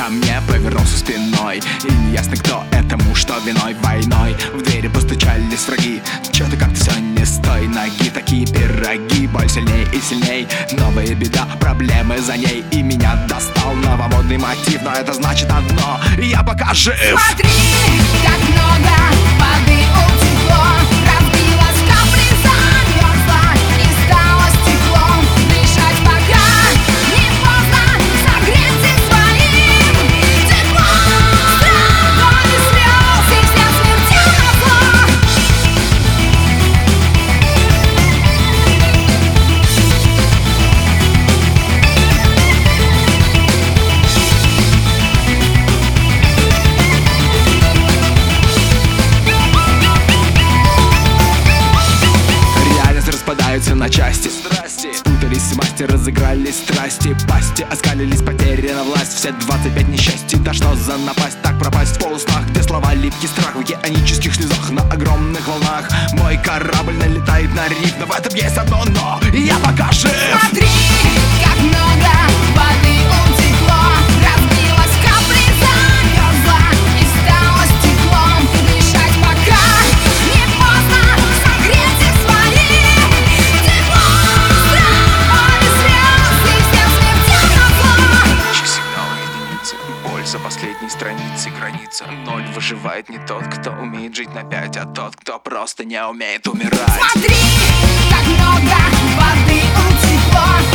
ко мне повернулся спиной. И неясно, кто этому, что виной. Войной в двери постучались враги. Чё-то как-то все не с той ноги. Такие пироги, боль сильней и сильней. Новая беда, проблемы за ней. И меня достал новомодный мотив. Но это значит одно: я пока жив. Смотри, как много воды утекло, разбилась капли, замерзла и стала стеклом. Дышать пока не поздно, согреться своим теплом. Страх, боль и слез, и вся смертельно зло. Распадаются на части. Страсти спутались масти, разыгрались страсти. Пасти оскалились, потеряна власть. Все 25 несчастий, да что за напасть? Так пропасть в полуснах, где слова липкий страх. В океанических слезах на огромных волнах. Мой корабль налетает на риф, но в этом есть одно но: я пока жив. Смотри, как много воды утекло, разбилась капли, замерзла и стала стеклом. Дышать пока не поздно, согреться своим теплом. Страх, боль и слез, и вся смертельно зло. Сигнал единицы, боль за последней страницей. Граница ноль. Выживает не тот, кто умеет жить на 5, а тот, кто просто не умеет умирать. Смотри, как много воды утекло,